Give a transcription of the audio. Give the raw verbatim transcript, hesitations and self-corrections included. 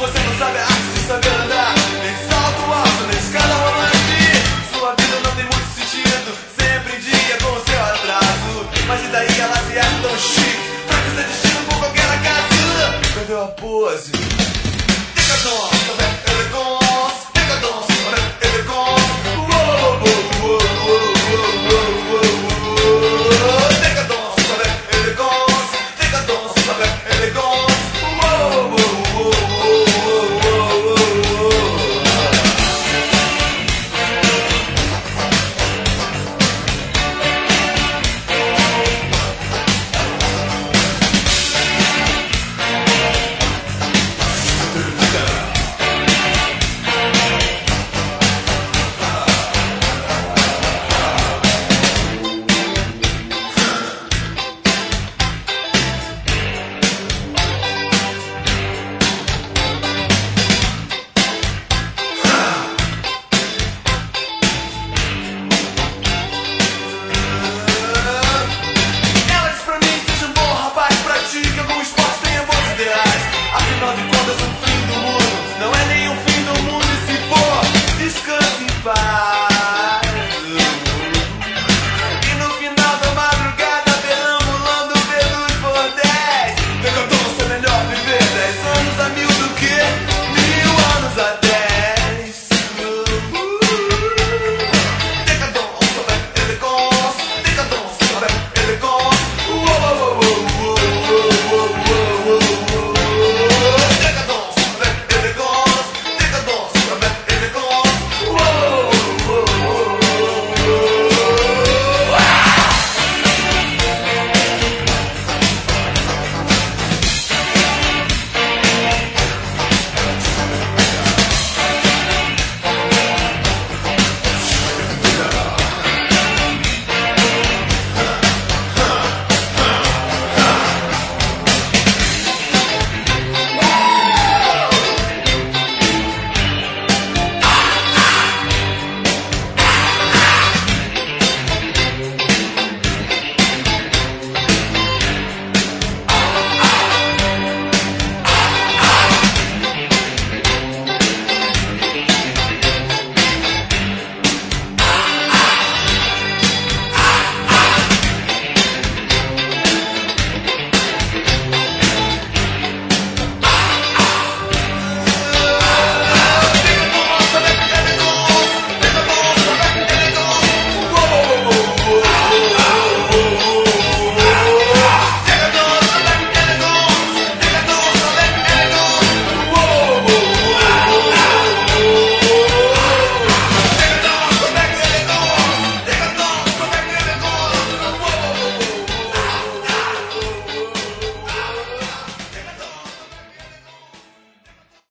você não sabe a arte de saber andar, nem salto alto, nem escada rolante. Sua vida não tem muito sentido, sempre em dia com o seu atraso. Mas e daí ela se acha tão chique, pra que ser destino por qualquer acaso? Perdeu a pose. Decadence, avec élégance. Decadence, avec élégance. Uou, uou, uou, uou, uou, uou, uou. Decadence, avec élégance. Decadence, avec élégance. Uou, uou, uou, uou, uou, uou, uou. Ela diz pra mim, seja um bom rapaz, pratique algum esporte, tenha bons ideais. Afinal de contas, um filho